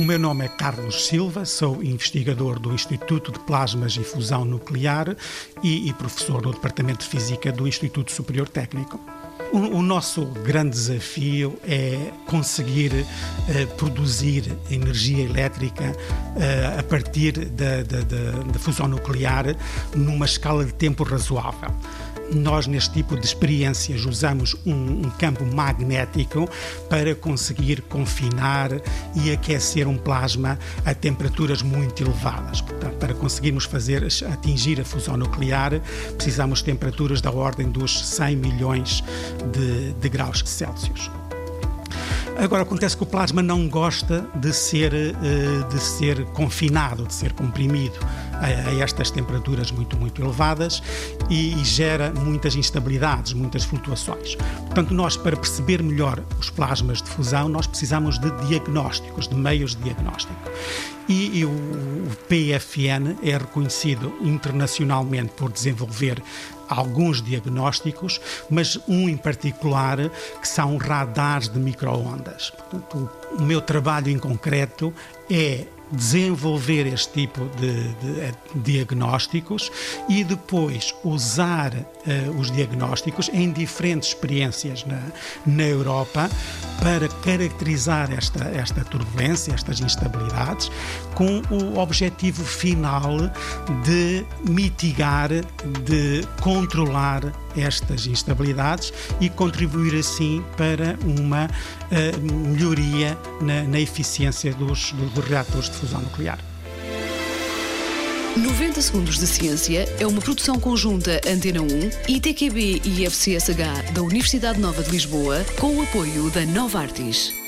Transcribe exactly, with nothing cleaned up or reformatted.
meu nome é Carlos Silva, sou investigador do Instituto de Plasmas e Fusão Nuclear e, e professor no Departamento de Física do Instituto Superior Técnico. O, o nosso grande desafio é conseguir uh, produzir energia elétrica uh, a partir da, da, da, da fusão nuclear numa escala de tempo razoável. Nós, neste tipo de experiências, usamos um, um campo magnético para conseguir confinar e aquecer um plasma a temperaturas muito elevadas. Portanto, para conseguirmos fazer, atingir a fusão nuclear, precisamos de temperaturas da ordem dos cem milhões de, de graus Celsius. Agora, acontece que o plasma não gosta de ser, de ser confinado, de ser comprimido a estas temperaturas muito, muito elevadas e gera muitas instabilidades, muitas flutuações. Portanto, nós, para perceber melhor os plasmas de fusão, nós precisamos de diagnósticos, de meios de diagnóstico. E, e o, o P F N é reconhecido internacionalmente por desenvolver alguns diagnósticos, mas um em particular que são radares de micro-ondas. Portanto, o, o meu trabalho em concreto é desenvolver este tipo de, de, de diagnósticos e depois usar uh, os diagnósticos em diferentes experiências na, na Europa para caracterizar esta, esta turbulência, estas instabilidades, com o objetivo final de mitigar, de controlar estas instabilidades e contribuir assim para uma uh, melhoria na, na eficiência dos, dos reatores de fusão nuclear. noventa Segundos de Ciência é uma produção conjunta Antena um, I T Q B e I F C S H da Universidade Nova de Lisboa, com o apoio da Novartis.